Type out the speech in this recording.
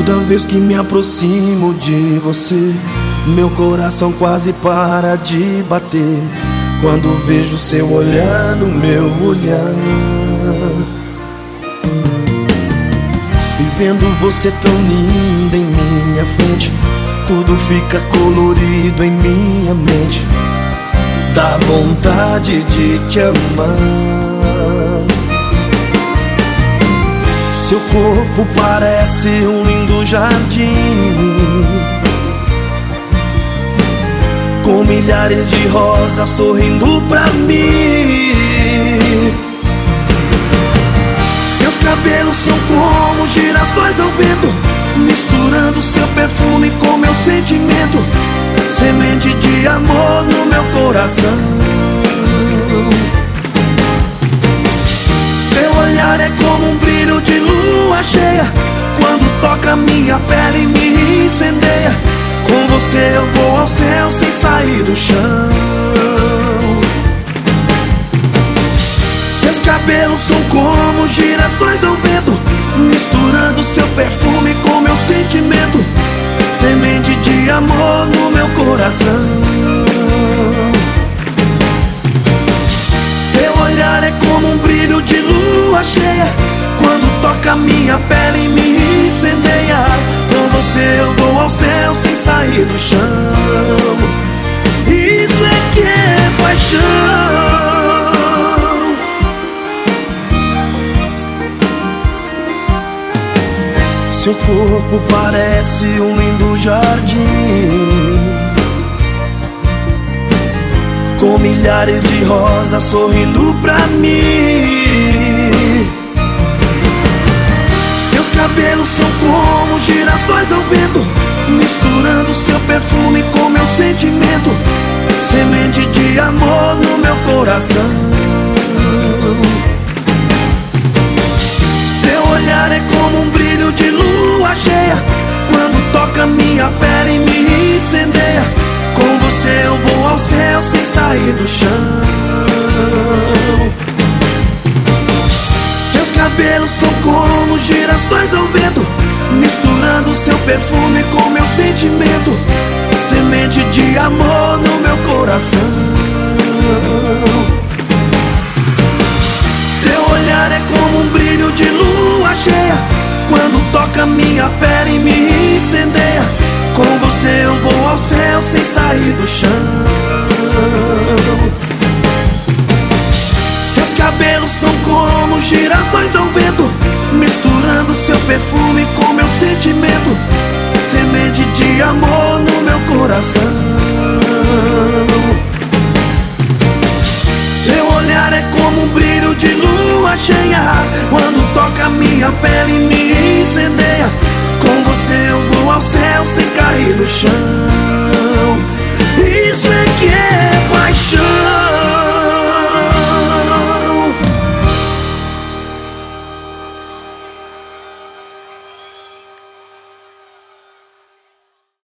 Toda vez que me aproximo de você, meu coração quase para de bater quando vejo seu olhar no meu olhar. E vendo você tão linda em minha frente, tudo fica colorido em minha mente. Dá vontade de te amar. Seu corpo parece um lindo jardim, com milhares de rosas sorrindo pra mim. Seus cabelos são como girassóis ao vento, misturando seu perfume com meu sentimento. Semente de amor no meu coração. Seu olhar é como um brilho de lua cheia, quando toca minha pele e me incendeia. Com você eu vou ao céu sem sair do chão. Seus cabelos são como girassóis ao vento, misturando seu perfume com meu sentimento. Semente de amor no meu coração. Seu olhar é como um brilho de lua cheia, quando toca minha pele e me incendeia. Com você eu vou ao céu sem sair do chão. Isso é que é paixão. Seu corpo parece um lindo jardim, com milhares de rosas sorrindo pra mim. Seus cabelos são como girassóis ao vento, misturando seu perfume com meu sentimento. Semente de amor no meu coração. Seu olhar é como um brilho de lua cheia, quando toca minha pele e me incendeia. Com você eu vou ao céu sem sair do chão. Seus cabelos são como girassóis ao vento, misturando seu perfume com meu sentimento. Semente de amor no meu coração. Seu olhar é como um brilho de lua cheia, quando toca minha pele e me incendeia. Com você eu vou ao céu sem sair do chão. Seus cabelos são como girassóis ao vento, misturando seu perfume com meu sentimento. Semente de amor no meu coração. Seu olhar é como um brilho de lua cheia, quando toca minha pele e